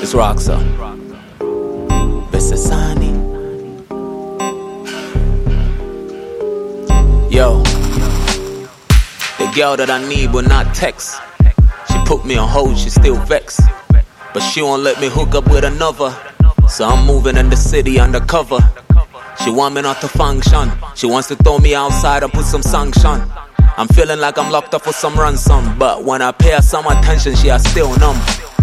It's Roxa. Besasani. Yo, the girl that I need will not text. She put me on hold, she still vexed. But she won't let me hook up with another. So I'm moving in the city undercover. She want me not to function. She wants to throw me outside and put some sanction. I'm feeling like I'm locked up for some ransom. But when I pay her some attention, she is still numb.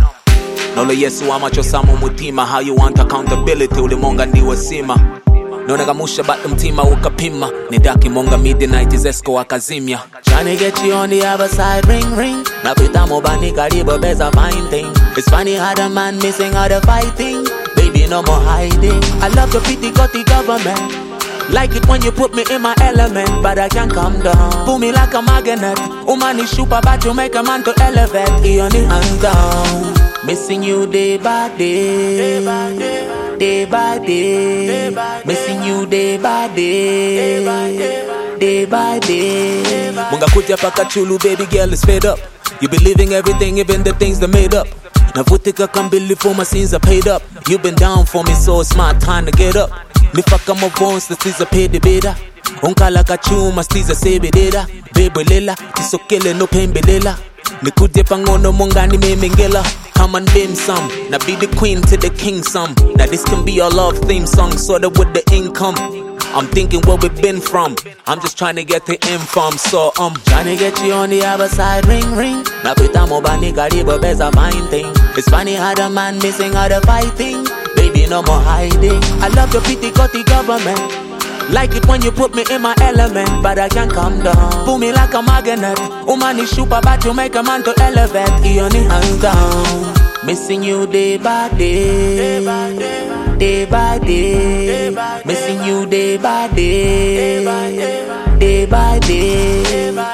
No le yesu amacho samu mutima. How you want accountability ulimonga ndiwe sima. No nagamusha bat mtima ukapima. Nidaki monga midnight is esco akazimia. Tryna get you on the other side, ring ring. Napita mobani karibu beza fine thing. It's funny how the man missing all the fighting. Baby no more hiding. I love the pity got the government. Like it when you put me in my element, but I can't come down. Pull me like a magnet. Umani super but you make a man to elevate. He only hands down. Missing you day by day. Day by day. Day by day. Missing you day by day. Day by day. Day by day. Munga kuja paka chulu, baby girl is fed up. You believing everything, even the things that made up. Navutika can believe for my sins are paid up. You been down for me, so it's my time to get up. Nifaka mavons, the stiza pay the beta. Unkala kachuma, stiza sebe data. Baby lila, kisokele no pain belela. Nikuje pangono mongani me mengela. Come and bim some, now be the queen to the king some. Now this can be our love theme song, sorta with the income. I'm thinking where we've been from. I'm just trying to get the info, so trying to get you on the other side, ring ring. Napita mobani karibu beza fine thing. It's funny how the man missing all the fighting. Baby no more hiding. I love the pity got the government. Like it when you put me in my element, but I can't come down. Pull me like a magnet. Umani super but you make a man to elevate. He only hands down. Missing you day by day. Day by day. Day by day. Day by day. Missing you day by day. Day by day. Day by day.